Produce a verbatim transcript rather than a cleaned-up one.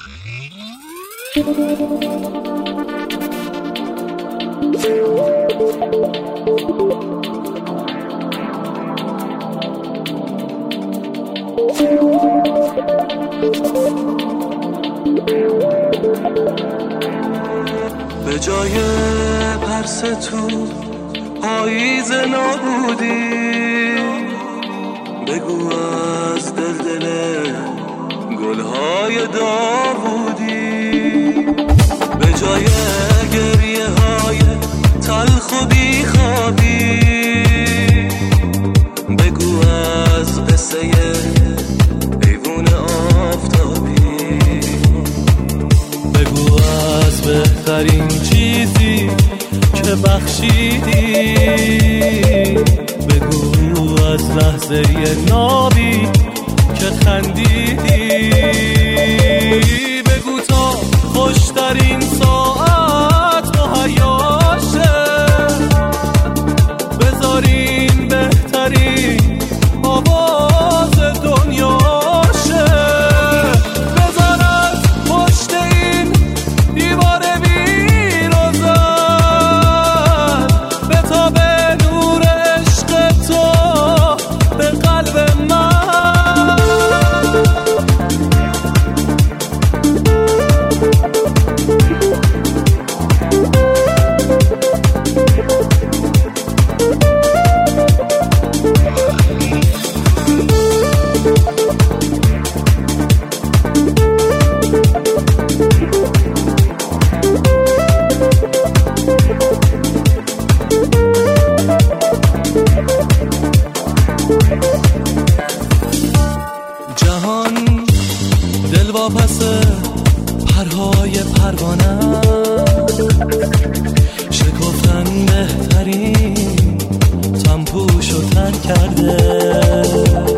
به جای پرس تو پاییز نابودی، بگو از دل دل گلهای داوودی. به جای گریه های تلخ و بیخوابی، بگو از قصه حیوان آفتابی. بگو از بهترین چیزی که بخشیدی، بگو از لحظه نابی که خندیدی. بگو تا خوشترین ساعت مهیاشه، بذارین بهترین آواز دنیاشه. بذار از پشت این دیوار بیروزن بتابه نور عشق تو به قلب من. جهان دل واپس پرهای پروانه، شکفتن بهترین تنپوشو تر کرده.